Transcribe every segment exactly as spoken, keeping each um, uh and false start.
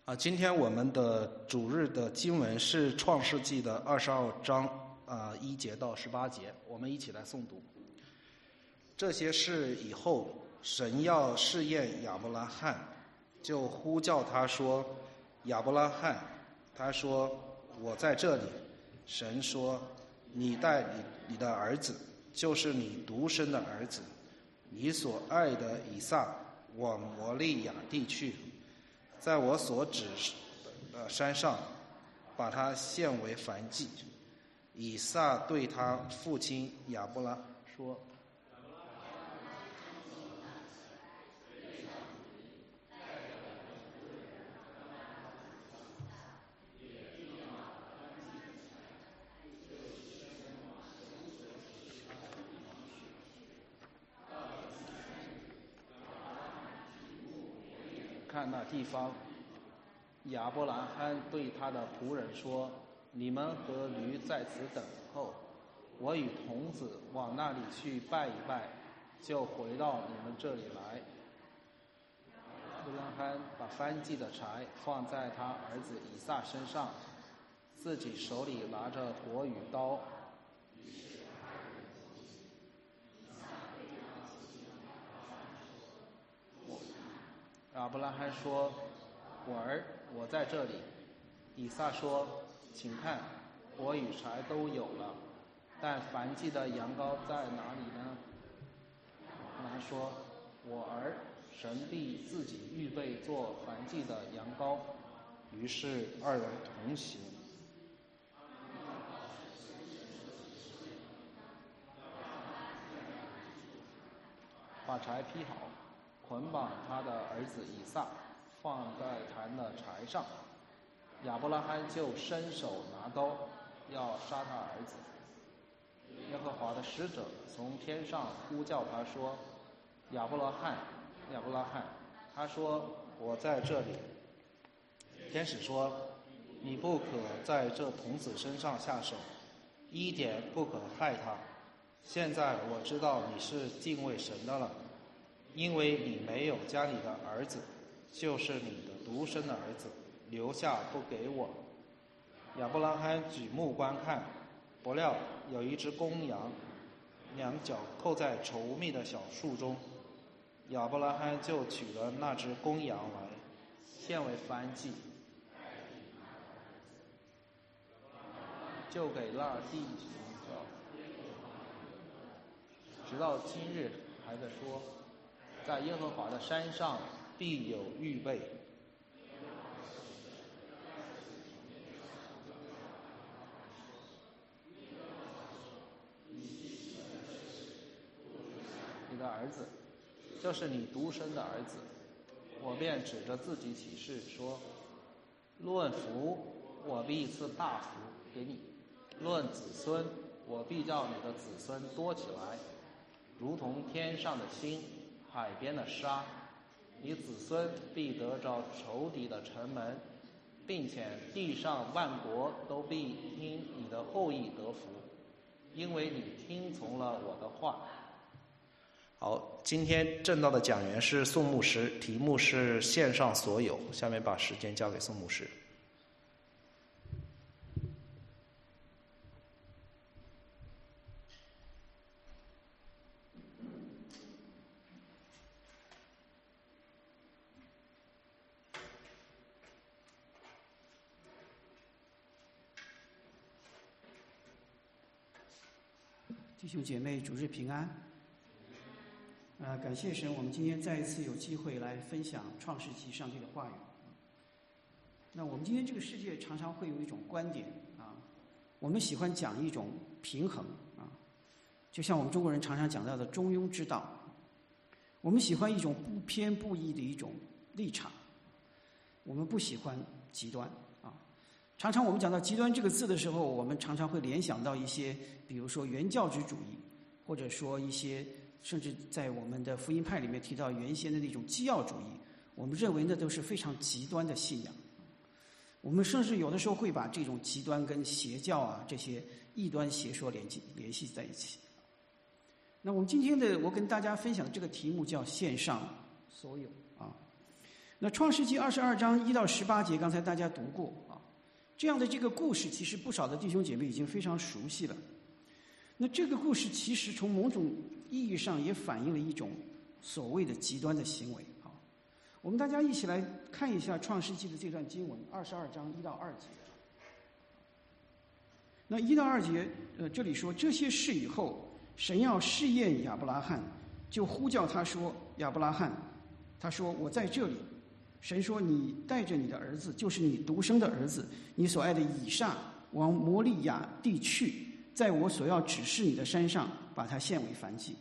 啊，今天我们的主日的经文是创世纪的二十二章啊一节到十八节，我们一起来诵读。这些事以后，神要试验亚伯拉罕，就呼叫他说：“亚伯拉罕。”他说：“我在这里。”神说：“你带你你的儿子，就是你独生的儿子，你所爱的以撒，往摩利亚地去。在我所指的山上，把他献为燔祭。”以撒对他父亲亚伯拉说：“看那地方。”亚伯拉罕对他的仆人说：“你们和驴在此等候，我与童子往那里去拜一拜，就回到你们这里来。”亚伯拉罕把燔祭的柴放在他儿子以撒身上，自己手里拿着火与刀。亚伯拉罕说：“我儿，我在这里。”以撒说：“请看，火与柴都有了，但燔祭的羊羔在哪里呢？”他说：“我儿，神必自己预备做燔祭的羊羔。”于是二人同行。把柴劈好，捆绑他的儿子以撒，放在坛的柴上。亚伯拉罕就伸手拿刀，要杀他儿子。耶和华的使者从天上呼叫他说：“亚伯拉罕，亚伯拉罕。”他说：“我在这里。”天使说：“你不可在这童子身上下手，一点不可害他。现在我知道你是敬畏神的了，因为你没有将你的儿子，就是你的独生的儿子，留下不给我。”亚伯拉罕举目观看，不料有一只公羊，两脚扣在稠密的小树中。亚伯拉罕就取了那只公羊来，献为燔祭，就给那弟兄叫。直到今日还在说，在耶和华的山上必有预备。你的儿子，就是你独生的儿子。我便指着自己起誓说：论福，我必赐大福给你；论子孙，我必叫你的子孙多起来，如同天上的星，海边的沙。你子孙必得着仇敌的城门，并且地上万国都必因你的后裔得福，因为你听从了我的话。好，今天正道的讲员是宋牧师，题目是线上所有。下面把时间交给宋牧师。 弟兄姐妹，主日平安。呃，感谢神，我们今天再一次有机会来分享创世纪上帝的话语。那我们今天这个世界常常会有一种观点啊，我们喜欢讲一种平衡啊，就像我们中国人常常讲到的中庸之道。我们喜欢一种不偏不倚的一种立场，我们不喜欢极端啊。常常我们讲到极端这个字的时候，我们常常会联想到一些，比如说原教旨主义，或者说一些甚至在我们的福音派里面提到原先的那种基要主义，我们认为那都是非常极端的信仰。我们甚至有的时候会把这种极端跟邪教啊这些异端邪说联系联系在一起。那我们今天的我跟大家分享的这个题目叫线上所有啊。 那创世纪二十二章一到十八节，刚才大家读过啊，这样的这个故事，其实不少的弟兄姐妹已经非常熟悉了。那这个故事其实从某种意义上也反映了一种所谓的极端的行为啊。我们大家一起来看一下创世纪的这段经文，二十二章一到二节。那一到二节，呃，这里说这些事以后，神要试验亚伯拉罕，就呼叫他说：“亚伯拉罕。”他说：“我在这里。”神说：“你带着你的儿子，就是你独生的儿子，你所爱的以撒，往摩利亚地去，在我所要指示你的山上，把它献为燔祭。”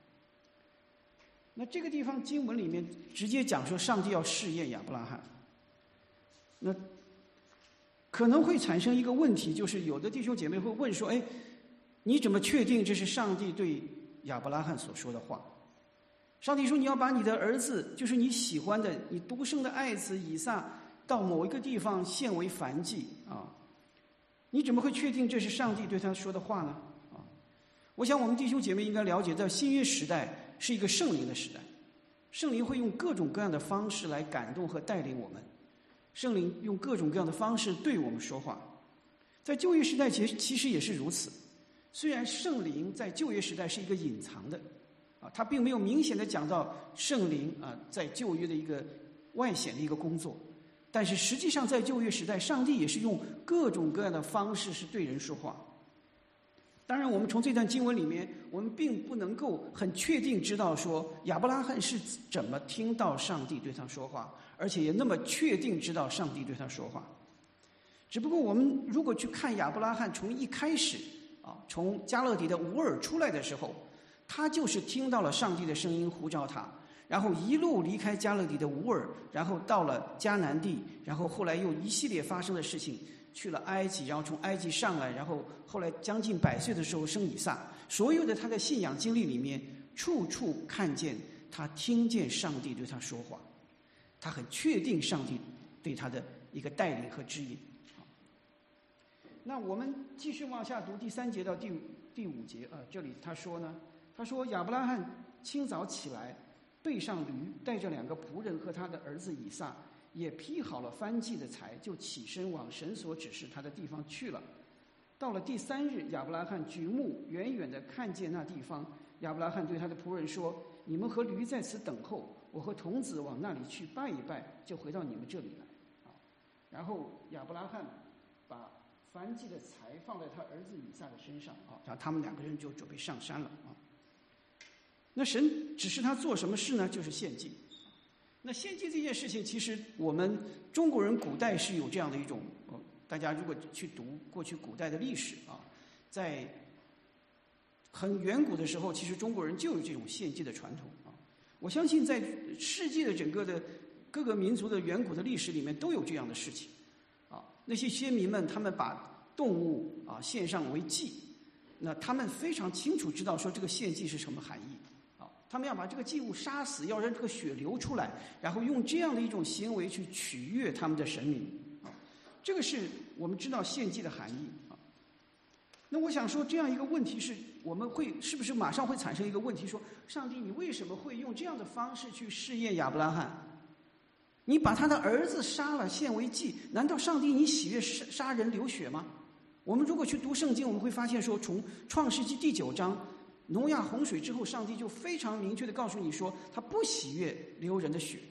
那这个地方经文里面直接讲说，上帝要试验亚伯拉罕。那可能会产生一个问题，就是有的弟兄姐妹会问说：“哎，你怎么确定这是上帝对亚伯拉罕所说的话？上帝说你要把你的儿子，就是你喜欢的、你独生的爱子以撒，到某一个地方献为燔祭啊，你怎么会确定这是上帝对他说的话呢？”啊，我想我们弟兄姐妹应该了解，在新约时代是一个圣灵的时代，圣灵会用各种各样的方式来感动和带领我们。圣灵用各种各样的方式对我们说话，在旧约时代其实其实也是如此。虽然圣灵在旧约时代是一个隐藏的，啊，他并没有明显的讲到圣灵啊在旧约的一个外显的一个工作，但是实际上在旧约时代，上帝也是用各种各样的方式是对人说话。当然，我们从这段经文里面，我们并不能够很确定知道说亚伯拉罕是怎么听到上帝对他说话，而且也那么确定知道上帝对他说话。只不过我们如果去看亚伯拉罕从一开始啊，从加勒底的乌尔出来的时候，他就是听到了上帝的声音呼召他，然后一路离开加勒底的乌尔，然后到了迦南地，然后后来又一系列发生的事情，去了埃及，然后从埃及上来，然后后来将近百岁的时候生以撒。所有的他的信仰经历里面，处处看见他听见上帝对他说话，他很确定上帝对他的一个带领和指引。那我们继续往下读第三节到第五第五节啊，这里他说呢，他说亚伯拉罕清早起来，背上驴，带着两个仆人和他的儿子以撒，也劈好了燔祭的柴，就起身往神所指示他的地方去了。到了第三日，亚伯拉罕举目远远地看见那地方，亚伯拉罕对他的仆人说：“你们和驴在此等候，我和童子往那里去拜一拜，就回到你们这里来。”啊，然后亚伯拉罕把燔祭的柴放在他儿子以撒的身上啊，然后他们两个人就准备上山了啊。那神指示他做什么事呢？就是献祭。那献祭这件事情，其实我们中国人古代是有这样的一种，呃，大家如果去读过去古代的历史啊，在很远古的时候，其实中国人就有这种献祭的传统啊。我相信在世界的整个的各个民族的远古的历史里面都有这样的事情啊。那些先民们，他们把动物啊献上为祭，那他们非常清楚知道说这个献祭是什么含义。他们要把这个祭物杀死，要让这个血流出来，然后用这样的一种行为去取悦他们的神明啊，这个是我们知道献祭的含义啊。那我想说，这样一个问题是，我们会是不是马上会产生一个问题，说上帝，你为什么会用这样的方式去试验亚伯拉罕？你把他的儿子杀了献为祭，难道上帝你喜悦杀杀人流血吗？我们如果去读圣经，我们会发现说，从创世纪第九章挪亚洪水之后，上帝就非常明确地告诉你说，他不喜悦流人的血。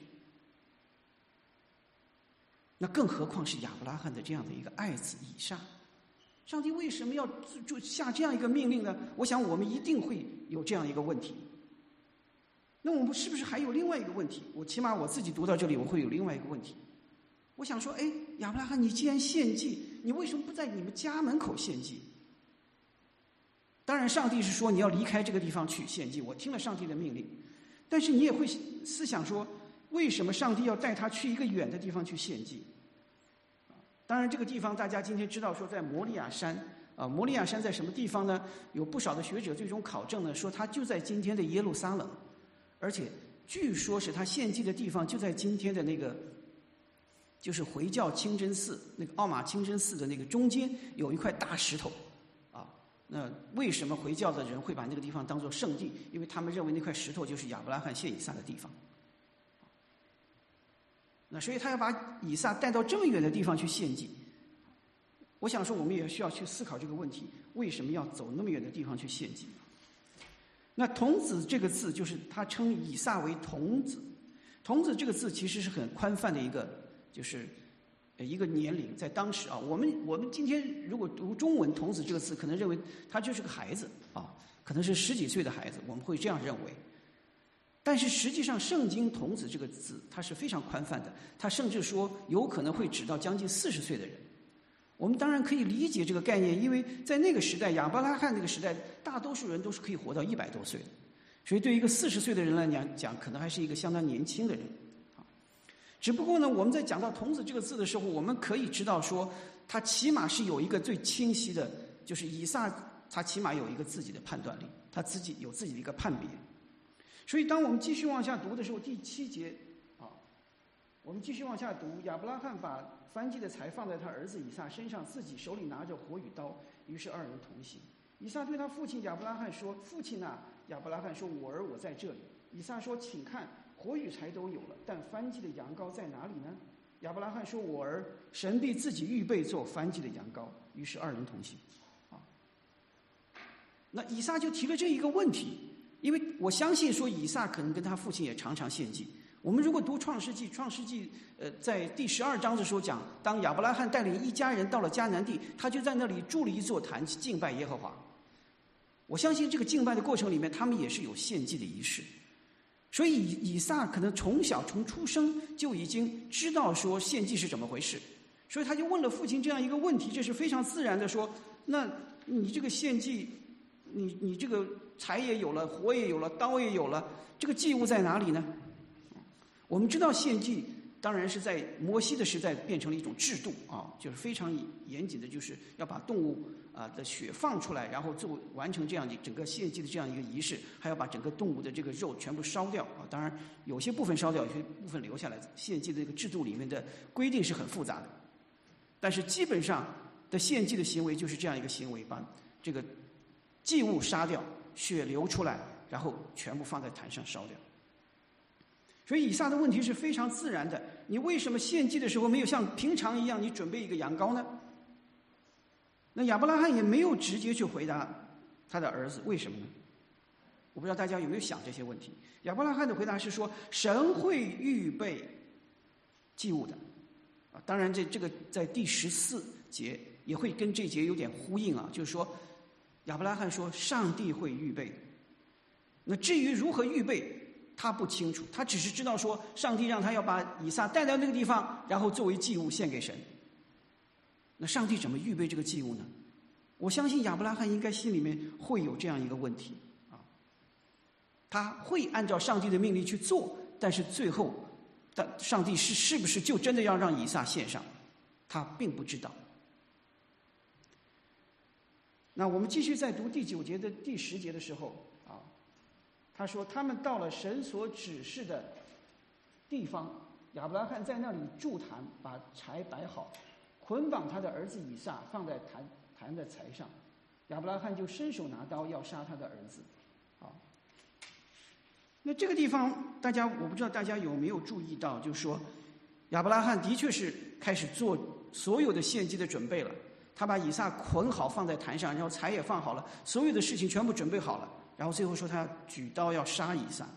那更何况是亚伯拉罕的这样的一个爱子以撒，上帝为什么要就下这样一个命令呢？我想我们一定会有这样一个问题。那我们是不是还有另外一个问题？我起码我自己读到这里，我会有另外一个问题。我想说，哎，亚伯拉罕，你既然献祭，你为什么不在你们家门口献祭？当然，上帝是说你要离开这个地方去献祭，我听了上帝的命令。但是你也会思想说，为什么上帝要带他去一个远的地方去献祭？当然，这个地方大家今天知道说在摩利亚山啊，摩利亚山在什么地方呢？有不少的学者最终考证呢，说它就在今天的耶路撒冷，而且据说是他献祭的地方就在今天的那个，就是回教清真寺那个奥马清真寺的那个中间有一块大石头。那为什么回教的人会把那个地方当作圣地？因为他们认为那块石头就是亚伯拉罕献以撒的地方。 那所以他要把以撒带到这么远的地方去献祭。我想说，我们也需要去思考这个问题：为什么要走那么远的地方去献祭？那童子这个字，就是他称以撒为童子。童子这个字其实是很宽泛的一个，就是一个年龄，在当时啊，我们我们今天如果读中文童子这个字，可能认为他就是个孩子啊，可能是十几岁的孩子，我们会这样认为。但是实际上，圣经童子这个字它是非常宽泛的，它甚至说有可能会指到将近四十岁的人。我们当然可以理解这个概念，因为在那个时代，亚伯拉罕那个时代，大多数人都是可以活到一百多岁的，所以对于一个四十岁的人来讲，讲可能还是一个相当年轻的人。只不过呢，我们在讲到童子这个字的时候，我们可以知道说，他起码是有一个最清晰的，就是以撒他起码有一个自己的判断力，他自己有自己的一个判别。所以当我们继续往下读的时候，第七节啊，我们继续往下读，亚伯拉罕把燔祭的柴放在他儿子以撒身上，自己手里拿着火与刀，于是二人同行。以撒对他父亲亚伯拉罕说：“父亲啊！”亚伯拉罕说：“我儿，我在这里。”以撒说：“请看，火与柴都有了，但燔祭的羊羔在哪里呢？”亚伯拉罕说：“我儿，神必自己预备做燔祭的羊羔。”于是二人同行。啊，那以撒就提了这一个问题。因为我相信说以撒可能跟他父亲也常常献祭。我们如果读创世纪，创世纪呃在第十二章的时候讲，当亚伯拉罕带领一家人到了迦南地，他就在那里筑了一座坛敬拜耶和华。我相信这个敬拜的过程里面，他们也是有献祭的仪式。所以以以撒可能从小从出生就已经知道说献祭是怎么回事，所以他就问了父亲这样一个问题，这是非常自然的说：那你这个献祭，你你这个柴也有了，火也有了，刀也有了，这个祭物在哪里呢？我们知道献祭当然是在摩西的时代变成了一种制度啊，就是非常严谨的，就是要把动物啊的血放出来，然后做完成这样的整个献祭的这样一个仪式，还要把整个动物的这个肉全部烧掉啊。当然有些部分烧掉，有些部分留下来。献祭的这个制度里面的规定是很复杂的，但是基本上的献祭的行为就是这样一个行为，把这个祭物杀掉，血流出来，然后全部放在坛上烧掉。所以以撒的问题是非常自然的，你为什么献祭的时候没有像平常一样你准备一个羊羔呢？那亚伯拉罕也没有直接去回答他的儿子，为什么呢？我不知道大家有没有想这些问题。亚伯拉罕的回答是说，神会预备祭物的。啊，当然这这个在第十四节也会跟这节有点呼应啊，就是说亚伯拉罕说上帝会预备。那至于如何预备，他不清楚，他只是知道说上帝让他要把以撒带到那个地方，然后作为祭物献给神。那上帝怎么预备这个祭物呢？我相信亚伯拉罕应该心里面会有这样一个问题啊，他会按照上帝的命令去做，但是最后但上帝是是不是就真的要让以撒献上，他并不知道。那我们继续在读第九节的第十节的时候啊，他说他们到了神所指示的地方，亚伯拉罕在那里筑坛，把柴摆好，捆绑他的儿子以撒，放在坛坛的柴上。亚伯拉罕就伸手拿刀要杀他的儿子。啊，那这个地方大家我不知道大家有没有注意到，就是说亚伯拉罕的确是开始做所有的献祭的准备了。他把以撒捆好放在坛上，然后柴也放好了，所有的事情全部准备好了，然后最后说他举刀要杀以撒。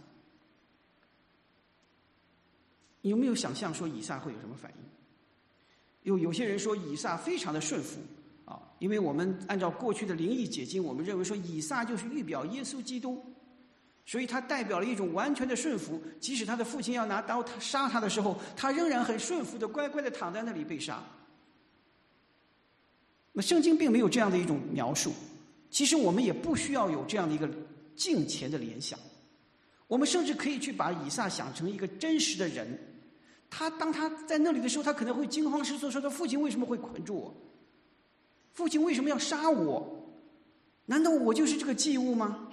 你有没有想象说以撒会有什么反应？有有些人说以撒非常的顺服啊，因为我们按照过去的灵异解经，我们认为说以撒就是预表耶稣基督，所以他代表了一种完全的顺服，即使他的父亲要拿刀他杀他的时候，他仍然很顺服的乖乖的躺在那里被杀。那圣经并没有这样的一种描述，其实我们也不需要有这样的一个敬虔的联想，我们甚至可以去把以撒想成一个真实的人。他当他在那里的时候，他可能会惊慌失措，说他父亲为什么会捆住我？父亲为什么要杀我？难道我就是这个祭物吗？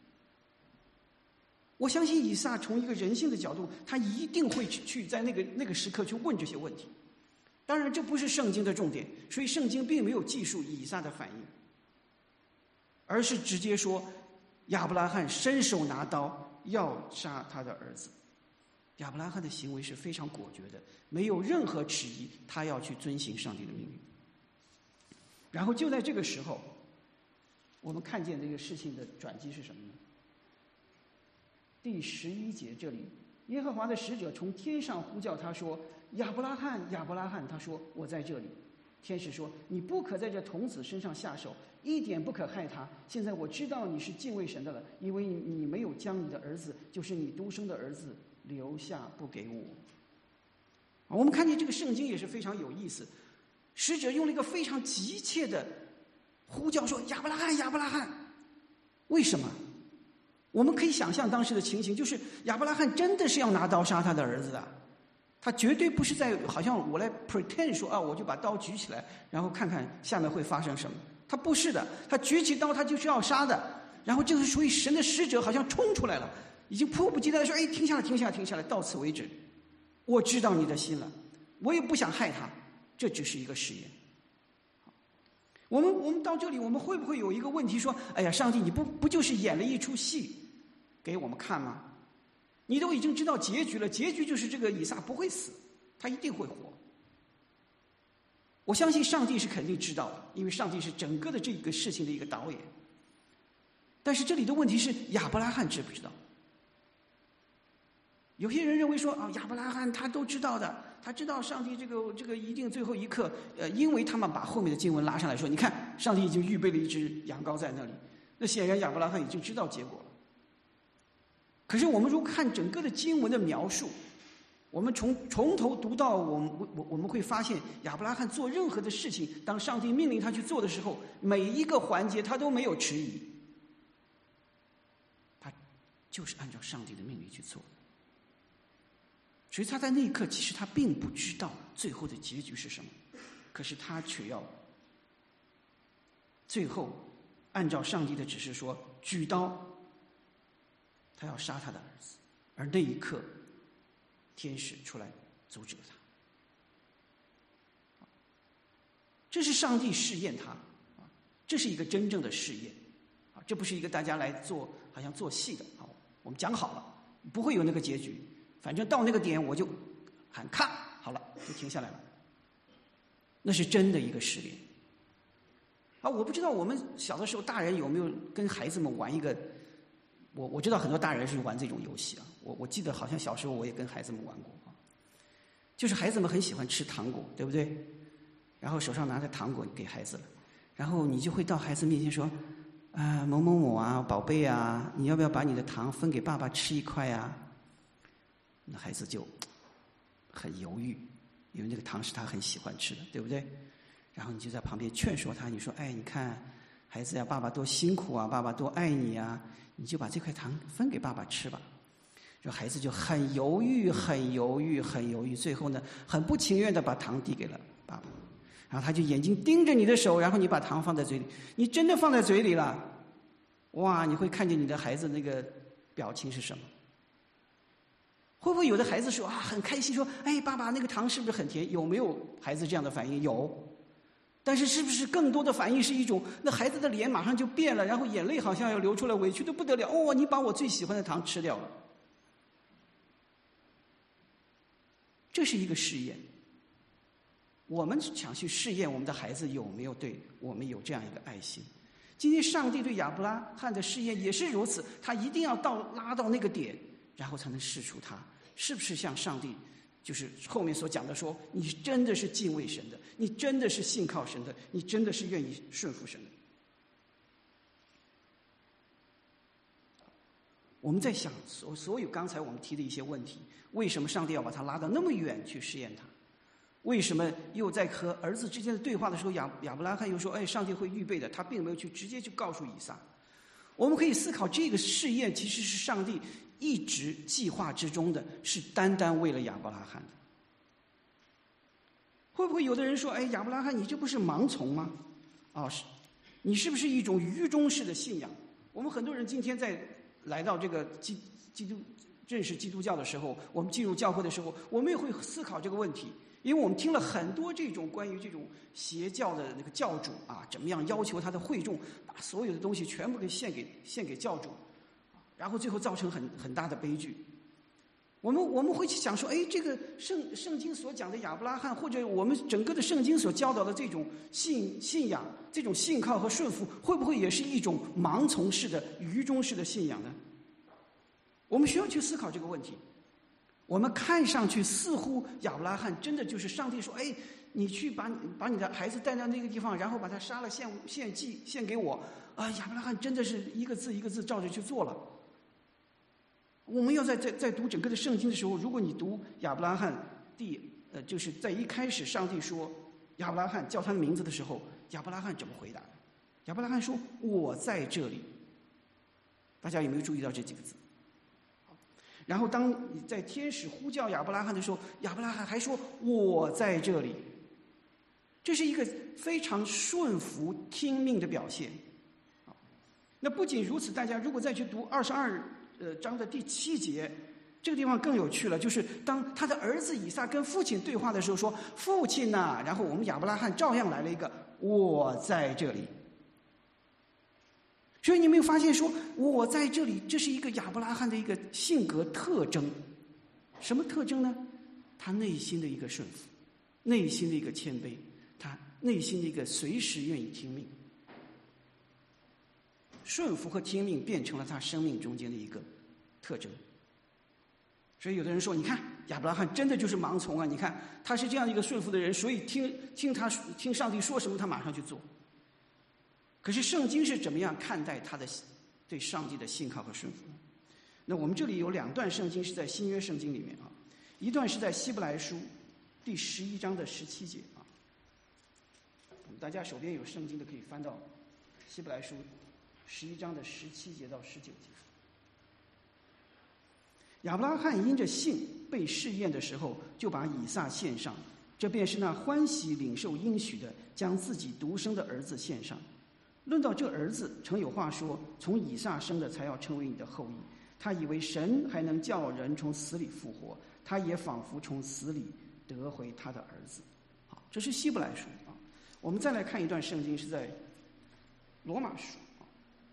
我相信以撒从一个人性的角度，他一定会去在那个那个时刻去问这些问题。当然这不是圣经的重点，所以圣经并没有记述以撒的反应，而是直接说亚伯拉罕伸手拿刀要杀他的儿子。 亚伯拉罕的行为是非常果决的，没有任何迟疑，他要去遵行上帝的命令。然后就在这个时候，我们看见这个事情的转机是什么呢？第十一节这里，耶和华的使者从天上呼叫他说：“亚伯拉罕，亚伯拉罕！”他说：“我在这里。”天使说：“你不可在这童子身上下手，一点不可害他。现在我知道你是敬畏神的了，因为你没有将你的儿子，就是你独生的儿子，留下不给我。”我们看见这个圣经也是非常有意思，使者用了一个非常急切的呼叫说：“亚伯拉罕，亚伯拉罕！”为什么？我们可以想象当时的情形，就是亚伯拉罕真的是要拿刀杀他的儿子的，他绝对不是在好像我来 pretend 说啊，我就把刀举起来，然后看看下面会发生什么。他不是的，他举起刀，他就是要杀的。然后这个属于神的使者好像冲出来了，已经迫不及待地说：“哎，停下来，停下来，停下来，到此为止。我知道你的心了，我也不想害他，这只是一个试验。”我们我们到这里，我们会不会有一个问题说：“哎呀，上帝，你不不就是演了一出戏给我们看吗？你都已经知道结局了，结局就是这个以撒不会死，他一定会活。”我相信上帝是肯定知道的，因为上帝是整个的这个事情的一个导演。但是这里的问题是亚伯拉罕知不知道？有些人认为说啊，亚伯拉罕他都知道的，他知道上帝这个这个一定最后一刻，呃，因为他们把后面的经文拉上来说，你看上帝已经预备了一只羊羔在那里，那显然亚伯拉罕已经知道结果了。可是我们如果看整个的经文的描述，我们从从头读到我们我我们会发现，亚伯拉罕做任何的事情，当上帝命令他去做的时候，每一个环节他都没有迟疑，他就是按照上帝的命令去做。所以他在那一刻，其实他并不知道最后的结局是什么，可是他却要最后按照上帝的指示说举刀，他要杀他的儿子。而那一刻，天使出来阻止了他。这是上帝试验他，这是一个真正的试验，这不是一个大家来做好像做戏的。好，我们讲好了，不会有那个结局。反正到那个点我就喊咔，好了，就停下来了。那是真的一个试炼。啊，我不知道我们小的时候大人有没有跟孩子们玩一个，我我知道很多大人是玩这种游戏啊。我我记得好像小时候我也跟孩子们玩过啊，就是孩子们很喜欢吃糖果，对不对？然后手上拿着糖果给孩子了，然后你就会到孩子面前说：“啊，某某某啊，宝贝啊，你要不要把你的糖分给爸爸吃一块啊？”那孩子就很犹豫，因为那个糖是他很喜欢吃的，对不对？然后你就在旁边劝说他，你说：“哎，你看，孩子呀，爸爸多辛苦啊，爸爸多爱你啊，你就把这块糖分给爸爸吃吧。”这孩子就很犹豫，很犹豫，很犹豫，最后呢，很不情愿的把糖递给了爸爸。然后他就眼睛盯着你的手，然后你把糖放在嘴里，你真的放在嘴里了，哇！你会看见你的孩子那个表情是什么？会不会有的孩子说啊，很开心说：“哎，爸爸那个糖是不是很甜？”有没有孩子这样的反应？有。但是是不是更多的反应是一种，那孩子的脸马上就变了，然后眼泪好像要流出来，委屈的不得了。哦，你把我最喜欢的糖吃掉了。这是一个试验。我们想去试验我们的孩子有没有对我们有这样一个爱心。今天上帝对亚伯拉罕的试验也是如此，他一定要到拉到那个点，然后才能试出他是不是像上帝就是后面所讲的说，你真的是敬畏神的，你真的是信靠神的，你真的是愿意顺服神的。我们在想所所有刚才我们提的一些问题，为什么上帝要把他拉到那么远去试验他？为什么又在和儿子之间的对话的时候，亚亚伯拉罕又说：“哎，上帝会预备的。”他并没有去直接去告诉以撒。我们可以思考，这个试验其实是上帝一直计划之中的，是单单为了亚伯拉罕的。会不会有的人说：“哎，亚伯拉罕，你这不是盲从吗？哦，是，你是不是一种愚忠式的信仰？”我们很多人今天在来到这个基基督认识基督教的时候，我们进入教会的时候，我们也会思考这个问题。因为我们听了很多这种关于这种邪教的那个教主啊，怎么样要求他的会众把所有的东西全部给献给献给教主，然后最后造成很很大的悲剧。 我们我们会想说，哎，这个圣圣经所讲的亚伯拉罕，或者我们整个的圣经所教导的这种信信仰、这种信靠和顺服，会不会也是一种盲从式的、愚忠式的信仰呢？我们需要去思考这个问题。我们看上去似乎亚伯拉罕真的就是上帝说，哎，你去把把你的孩子带到那个地方，然后把他杀了献献祭献给我啊！亚伯拉罕真的是一个字一个字照着去做了。我们要在在在读整个的圣经的时候，如果你读亚伯拉罕第呃，就是在一开始上帝说亚伯拉罕叫他的名字的时候，亚伯拉罕怎么回答的？亚伯拉罕说：“我在这里。”大家有没有注意到这几个字？然后当你在天使呼叫亚伯拉罕的时候，亚伯拉罕还说：“我在这里。”这是一个非常顺服听命的表现。那不仅如此，大家如果再去读二十二呃章的第七节，这个地方更有趣了，就是当他的儿子以撒跟父亲对话的时候说：“父亲呐、啊！”然后我们亚伯拉罕照样来了一个“我在这里”。所以你没有发现说我在这里，这是一个亚伯拉罕的一个性格特征。什么特征呢？他内心的一个顺服，内心的一个谦卑，他内心的一个随时愿意听命。顺服和听命变成了他生命中间的一个特征。所以有的人说，你看亚伯拉罕真的就是盲从啊，你看他是这样一个顺服的人，所以听听他听上帝说什么他马上去做。可是圣经是怎么样看待他的对上帝的信靠和顺服呢？那我们这里有两段圣经是在新约圣经里面啊，一段是在希伯来书第十一章的十七节啊，大家手边有圣经的可以翻到希伯来书十一章的十七节到十九节。亚伯拉罕因着信被试验的时候，就把以撒献上，这便是那欢喜领受应许的，将自己独生的儿子献上。论到这儿子，曾有话说，从以撒生的才要成为你的后裔。他以为神还能叫人从死里复活，他也仿佛从死里得回他的儿子。好，这是希伯来书啊。我们再来看一段圣经，是在罗马书啊，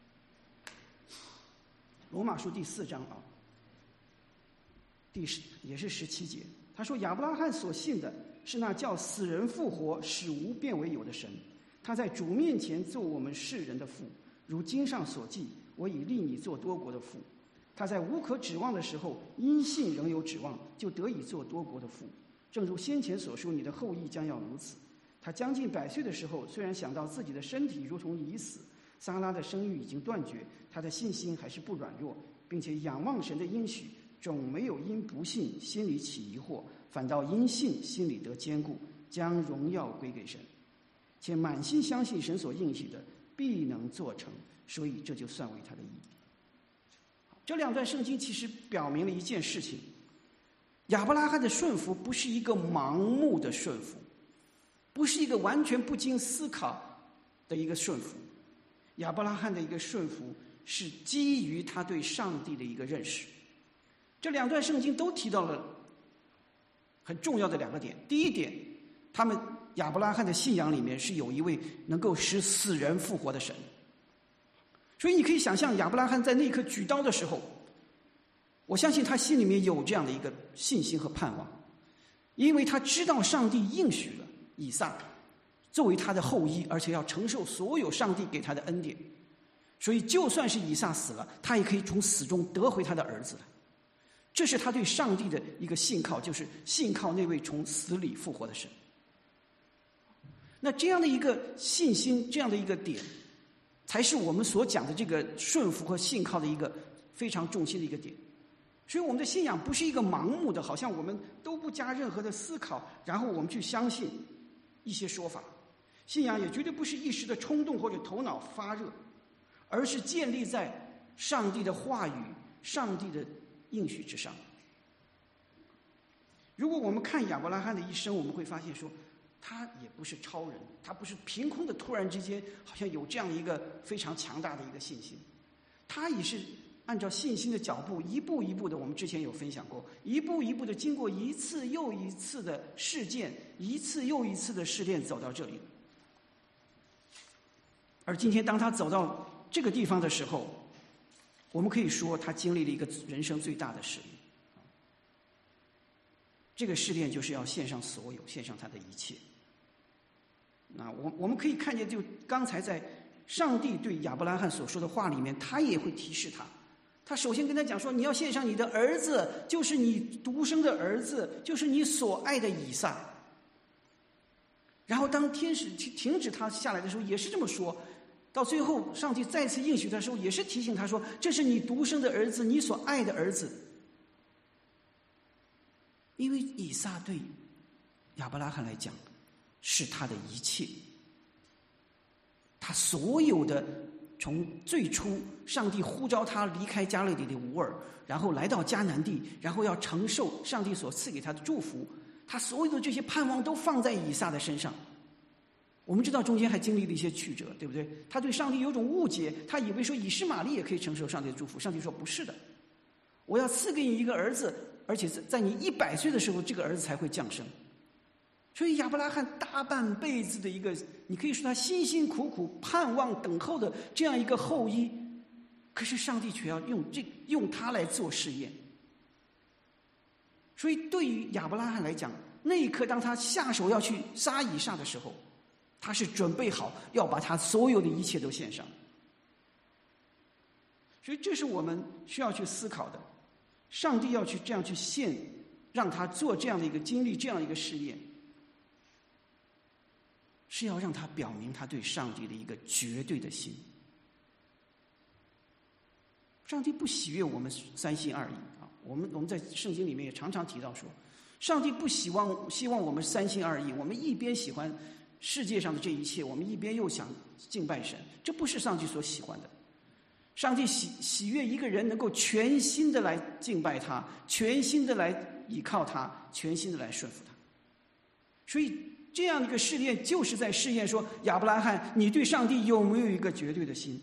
罗马书第四章啊，第十也是十七节。他说：“亚伯拉罕所信的是那叫死人复活、使无变为有的神。他在主面前做我们世人的父，如经上所记：我已立你做多国的父。他在无可指望的时候，因信仍有指望，就得以做多国的父。正如先前所说，你的后裔将要如此。他将近百岁的时候，虽然想到自己的身体如同已死，撒拉的生育已经断绝，他的信心还是不软弱，并且仰望神的应许，总没有因不信心里起疑惑，反倒因信心里得坚固，将荣耀归给神。且满心相信神所应许的必能做成，所以这就算为他的义。”这两段圣经其实表明了一件事情：亚伯拉罕的顺服不是一个盲目的顺服，不是一个完全不经思考的一个顺服。亚伯拉罕的一个顺服是基于他对上帝的一个认识。这两段圣经都提到了很重要的两个点。第一点，他们亚伯拉罕的信仰里面是有一位能够使死人复活的神。所以你可以想象，亚伯拉罕在那一刻举刀的时候，我相信他心里面有这样的一个信心和盼望，因为他知道上帝应许了以撒作为他的后裔，而且要承受所有上帝给他的恩典，所以就算是以撒死了，他也可以从死中得回他的儿子。这是他对上帝的一个信靠，就是信靠那位从死里复活的神。那这样的一个信心，这样的一个点，才是我们所讲的这个顺服和信靠的一个非常重心的一个点。所以我们的信仰不是一个盲目的，好像我们都不加任何的思考，然后我们去相信一些说法。信仰也绝对不是一时的冲动或者头脑发热，而是建立在上帝的话语、上帝的应许之上。如果我们看亚伯拉罕的一生，我们会发现说，他也不是超人，他不是凭空的突然之间好像有这样一个非常强大的一个信心，他也是按照信心的脚步一步一步的，我们之前有分享过，一步一步的经过一次又一次的事件，一次又一次的试炼走到这里。而今天当他走到这个地方的时候，我们可以说他经历了一个人生最大的试炼。 这个试炼就是要献上所有，献上他的一切。那我我们可以看见，就刚才在上帝对亚伯拉罕所说的话里面，他也会提示他。他首先跟他讲说，你要献上你的儿子，就是你独生的儿子，就是你所爱的以撒。然后当天使停止他下来的时候，也是这么说。到最后上帝再次应许他的时候，也是提醒他说，这是你独生的儿子，你所爱的儿子。因为以撒对亚伯拉罕来讲是他的一切，他所有的，从最初上帝呼召他离开加勒底的吾尔，然后来到迦南地，然后要承受上帝所赐给他的祝福，他所有的这些盼望都放在以撒的身上。我们知道中间还经历了一些曲折，对不对？他对上帝有种误解，他以为说以实玛利也可以承受上帝的祝福。上帝说不是的，我要赐给你一个儿子，而且在你一百岁的时候，这个儿子才会降生。所以亚伯拉罕大半辈子的一个，你可以说他辛辛苦苦盼望等候的这样一个后裔，可是上帝却要用这用他来做试验。所以对于亚伯拉罕来讲，那一刻当他下手要去杀以撒的时候，他是准备好要把他所有的一切都献上。所以这是我们需要去思考的。上帝要去这样去献，让他做这样的一个经历，这样一个试验，是要让他表明他对上帝的一个绝对的心。上帝不喜悦我们三心二意啊！我们我们在圣经里面也常常提到说，上帝不希望希望我们三心二意，我们一边喜欢世界上的这一切，我们一边又想敬拜神，这不是上帝所喜欢的。上帝喜喜悦一个人能够全心的来敬拜他，全心的来依靠他，全心的来顺服他。所以这样的一个试炼，就是在试验说，亚伯拉罕，你对上帝有没有一个绝对的心？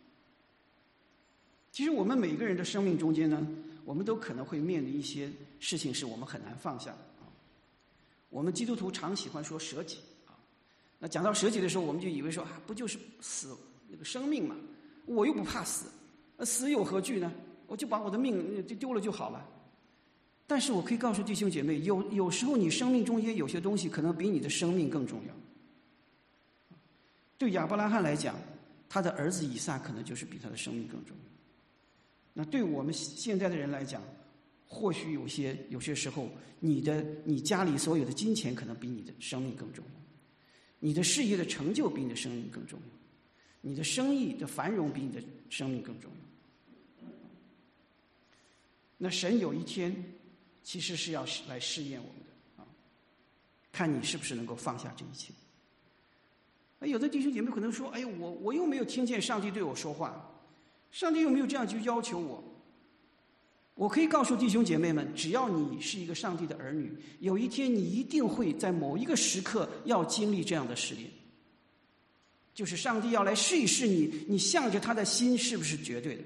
其实我们每个人的生命中间呢，我们都可能会面临一些事情是我们很难放下啊。我们基督徒常喜欢说舍己啊，那讲到舍己的时候，我们就以为说啊，不就是死那个生命嘛？我又不怕死，死有何惧呢？我就把我的命就丢了就好了。但是我可以告诉弟兄姐妹，有有时候你生命中间有些东西可能比你的生命更重要。对亚伯拉罕来讲，他的儿子以撒可能就是比他的生命更重要。那对我们现在的人来讲，或许有些有些时候，你的你家里所有的金钱可能比你的生命更重要，你的事业的成就比你的生命更重要，你的生意的繁荣比你的生命更重要。那神有一天其实是要来试验我们的啊，看你是不是能够放下这一切。有的弟兄姐妹可能说，哎呦，我我又没有听见上帝对我说话，上帝又没有这样去要求我。我可以告诉弟兄姐妹们，只要你是一个上帝的儿女，有一天你一定会在某一个时刻要经历这样的试炼，就是上帝要来试一试你，你向着他的心是不是绝对的。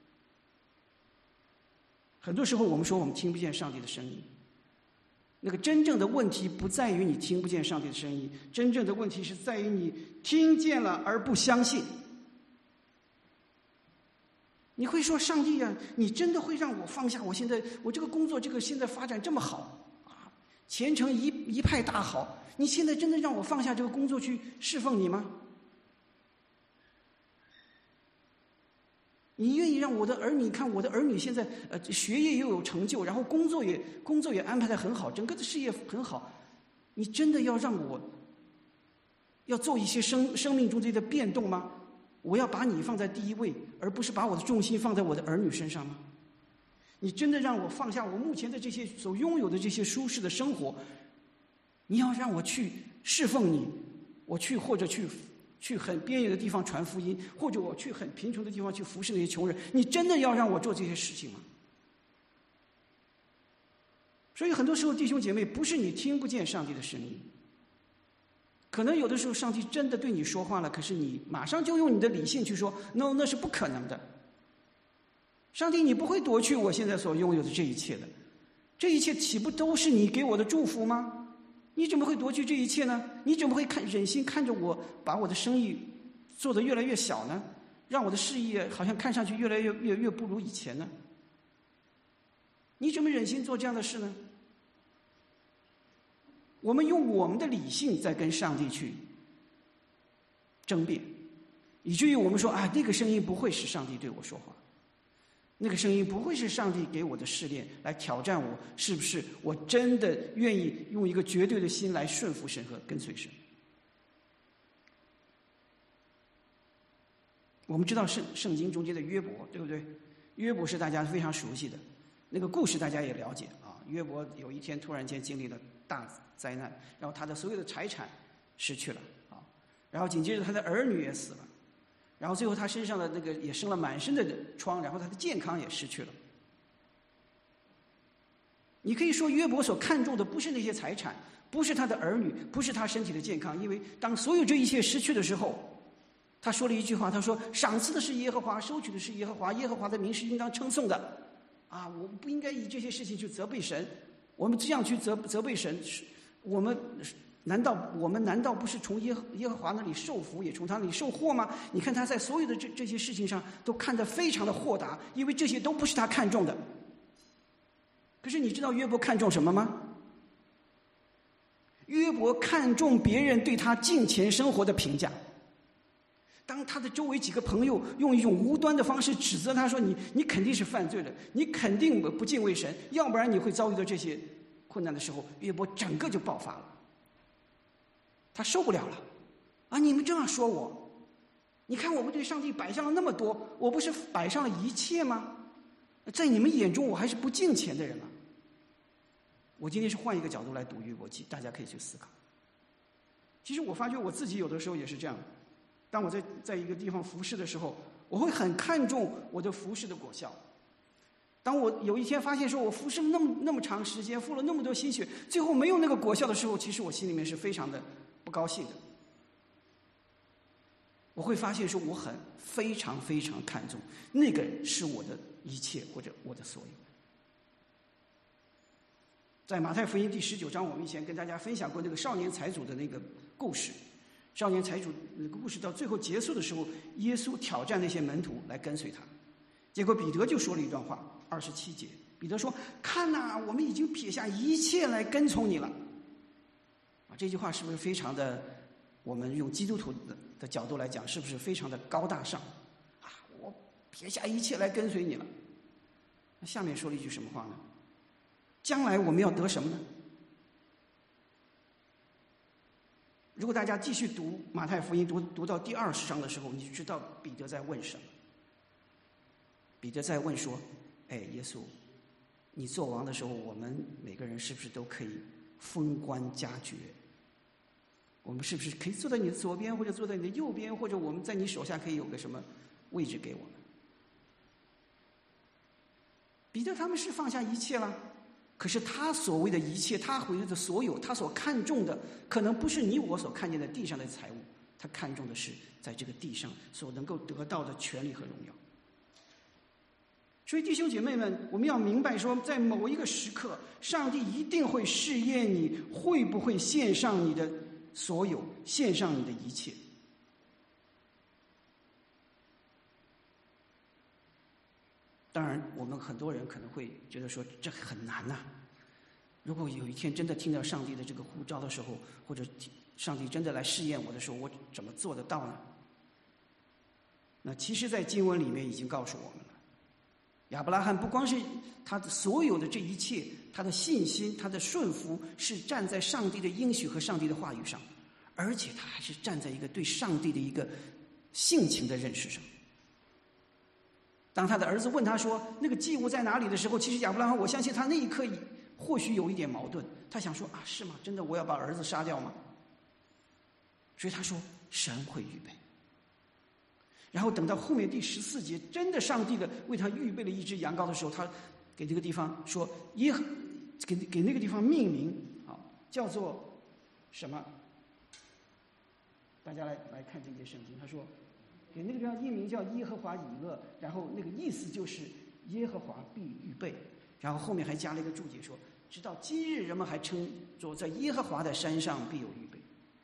很多时候我们说我们听不见上帝的声音，那个真正的问题不在于你听不见上帝的声音，真正的问题是在于你听见了而不相信。你会说，上帝啊，你真的会让我放下我现在我这个工作这个现在发展这么好啊，前程一一派大好，你现在真的让我放下这个工作去侍奉你吗？你愿意让我的儿女看我的儿女现在呃学业又有成就，然后工作也工作也安排得很好，整个的事业很好，你真的要让我要做一些生生命中这些变动吗？我要把你放在第一位，而不是把我的重心放在我的儿女身上吗？你真的让我放下我目前的这些所拥有的这些舒适的生活，你要让我去侍奉你，我去或者去去很边缘的地方传福音，或者我去很贫穷的地方去服侍那些穷人，你真的要让我做这些事情吗？所以很多时候弟兄姐妹，不是你听不见上帝的声音，可能有的时候上帝真的对你说话了，可是你马上就用你的理性去说 no， 那是不可能的。上帝，你不会夺去我现在所拥有的这一切的，这一切岂不都是你给我的祝福吗？你怎么会夺去这一切呢？你怎么会看忍心看着我把我的生意做得越来越小呢？让我的事业好像看上去越来越越越不如以前呢？你怎么忍心做这样的事呢？ 我们用我们的理性在跟上帝去争辩，以至于我们说啊，那个声音不会是上帝对我说话，那个声音不会是上帝给我的试炼来挑战我，是不是我真的愿意用一个绝对的心来顺服神和跟随神。我们知道圣圣经中间的约伯，对不对？约伯是大家非常熟悉的，那个故事大家也了解啊。约伯有一天突然间经历了大灾难，然后他的所有的财产失去了啊，然后紧接着他的儿女也死了，然后最后他身上的那个也生了满身的疮，然后他的健康也失去了。你可以说约伯所看重的不是那些财产，不是他的儿女，不是他身体的健康，因为当所有这一切失去的时候，他说了一句话，他说：“赏赐的是耶和华，收取的是耶和华，耶和华的名是应当称颂的。”啊，我们不应该以这些事情去责备神。我们这样去责责备神，我们难道我们难道不是从耶和耶和华那里受福，也从他那里受祸吗？你看他在所有的这这些事情上都看得非常的豁达，因为这些都不是他看重的。可是你知道约伯看重什么吗？约伯看重别人对他敬虔生活的评价。当他的周围几个朋友用一种无端的方式指责他说，你你肯定是犯罪了，你肯定不敬畏神，要不然你会遭遇到这些困难的时候，约伯整个就爆发了，他受不了了啊！你们这样说我，你看我们对上帝摆上了那么多，我不是摆上了一切吗？在你们眼中我还是不敬虔的人吗？我今天是换一个角度来读约伯记，大家可以去思考。其实我发觉我自己有的时候也是这样，当我在在一个地方服侍的时候，我会很看重我的服侍的果效。当我有一天发现说我服侍了那么那么长时间，付了那么多心血，最后没有那个果效的时候，其实我心里面是非常的不高兴的。我会发现说我很非常非常看重那个是我的一切或者我的所有。在马太福音第十九章，我们以前跟大家分享过那个少年财主的那个故事。少年财主那个故事到最后结束的时候，耶稣挑战那些门徒来跟随他，结果彼得就说了一段话，二十七节，彼得说：“看哪、啊，我们已经撇下一切来跟从你了。”啊，这句话是不是非常的？我们用基督徒的的角度来讲，是不是非常的高大上？啊，我撇下一切来跟随你了。那下面说了一句什么话呢？将来我们要得什么呢？如果大家继续读马太福音，读读到第二十章的时候，你就知道彼得在问什么。彼得在问说：“哎，耶稣，你做王的时候，我们每个人是不是都可以封官加爵？我们是不是可以坐在你的左边，或者坐在你的右边，或者我们在你手下可以有个什么位置给我们？”彼得他们是放下一切了。可是他所谓的一切，他回来的所有，他所看重的，可能不是你我所看见的地上的财物，他看重的是在这个地上所能够得到的权利和荣耀。所以弟兄姐妹们，我们要明白说，在某一个时刻，上帝一定会试验你会不会献上你的所有，献上你的一切。当然，我们很多人可能会觉得说这很难呐、啊。如果有一天真的听到上帝的这个呼召的时候，或者上帝真的来试验我的时候，我怎么做得到呢？那其实在经文里面已经告诉我们了，亚伯拉罕不光是他的所有的这一切，他的信心，他的顺服是站在上帝的应许和上帝的话语上，而且他还是站在一个对上帝的一个性情的认识上。当他的儿子问他说那个祭物在哪里的时候，其实亚伯拉罕我相信他那一刻或许有一点矛盾，他想说啊，是吗？真的我要把儿子杀掉吗？所以他说神会预备。然后等到后面第十四节，真的上帝的为他预备了一只羊羔的时候，他给这个地方说耶和给给那个地方命名啊，叫做什么？大家来来看这节圣经，他说给那个地方命名叫耶和华以勒，然后那个意思就是耶和华必预备，然后后面还加了一个注解说，直到今日人们还称作在耶和华的山上必有预备。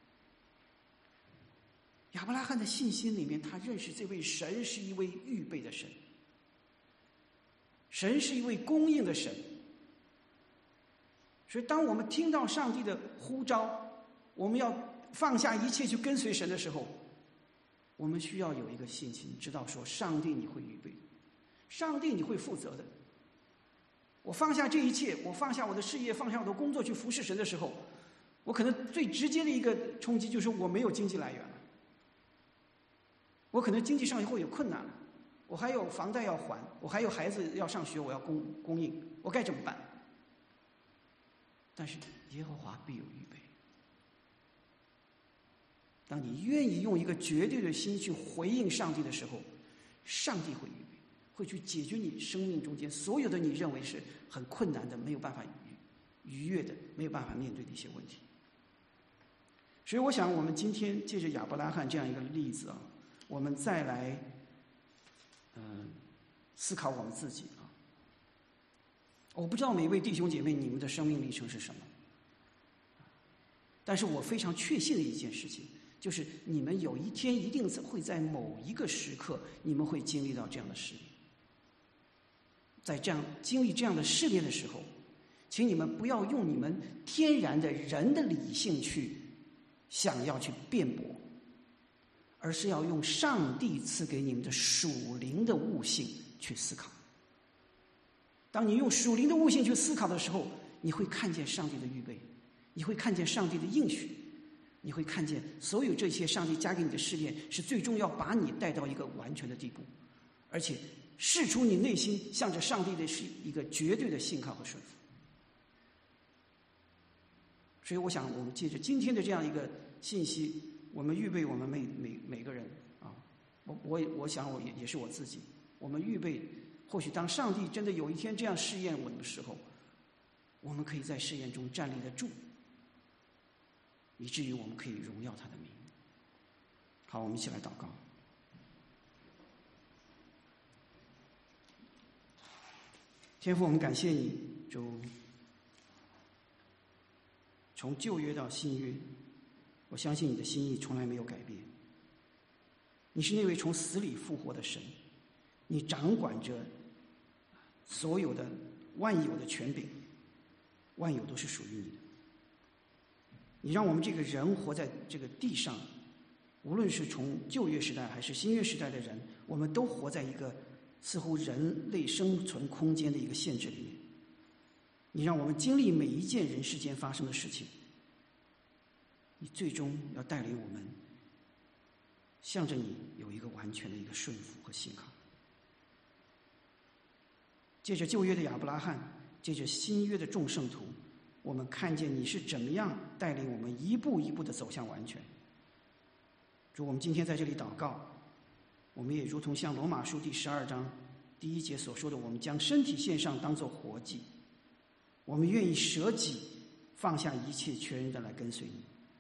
亚伯拉罕的信心里面，他认识这位神是一位预备的神，神是一位供应的神， 所以当我们听到上帝的呼召，我们要放下一切去跟随神的时候，我们需要有一个信心，知道说上帝你会预备，上帝你会负责的。我放下这一切，我放下我的事业，放下我的工作去服侍神的时候，我可能最直接的一个冲击就是我没有经济来源了，我可能经济上会有困难了，我还有房贷要还，我还有孩子要上学，我要供供应，我该怎么办？但是耶和华必有预备。当你愿意用一个绝对的心去回应上帝的时候，上帝会预备，会去解决你生命中间所有的你认为是很困难的、没有办法逾逾越的、没有办法面对的一些问题。所以我想我们今天借着亚伯拉罕这样一个例子啊，我们再来嗯、呃、思考我们自己啊。我不知道每一位弟兄姐妹你们的生命历程是什么，但是我非常确信的一件事情，就是你们有一天一定会在某一个时刻，你们会经历到这样的试炼。在这样经历这样的试炼的时候，请你们不要用你们天然的人的理性去想要去辩驳，而是要用上帝赐给你们的属灵的悟性去思考。当你用属灵的悟性去思考的时候，你会看见上帝的预备，你会看见上帝的应许，你会看见所有这些上帝加给你的试炼是最终要把你带到一个完全的地步，而且试出你内心向着上帝的是一个绝对的信靠和顺服。所以我想我们借着今天的这样一个信息，我们预备我们每每每个人啊，我我我想我也也是我自己，我们预备，或许当上帝真的有一天这样试验我们的时候，我们可以在试验中站立得住，以至于我们可以荣耀他的名。好，我们一起来祷告。天父，我们感谢你，主，从旧约到新约，我相信你的心意从来没有改变。你是那位从死里复活的神，你掌管着所有的万有的权柄，万有都是属于你的。你让我们这个人活在这个地上，无论是从旧约时代还是新约时代的人，我们都活在一个似乎人类生存空间的一个限制里面。你让我们经历每一件人世间发生的事情，你最终要带领我们向着你有一个完全的一个顺服和信靠。借着旧约的亚伯拉罕，借着新约的众圣徒，我们看见你是怎么样带领我们一步一步的走向完全。主，我们今天在这里祷告，我们也如同像罗马书第十二章第一节所说的，我们将身体献上当作活祭，我们愿意舍己，放下一切，全然的来跟随你。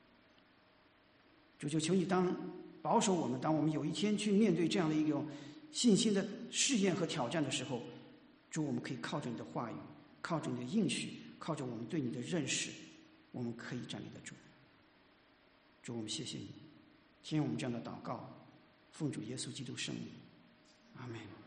主，就求你当保守我们，当我们有一天去面对这样的一种信心的试验和挑战的时候，主，我们可以靠着你的话语，靠着你的应许，靠着我们对你的认识，我们可以站立得住。主，我们谢谢你，听我们这样的祷告，奉主耶稣基督圣名，阿们。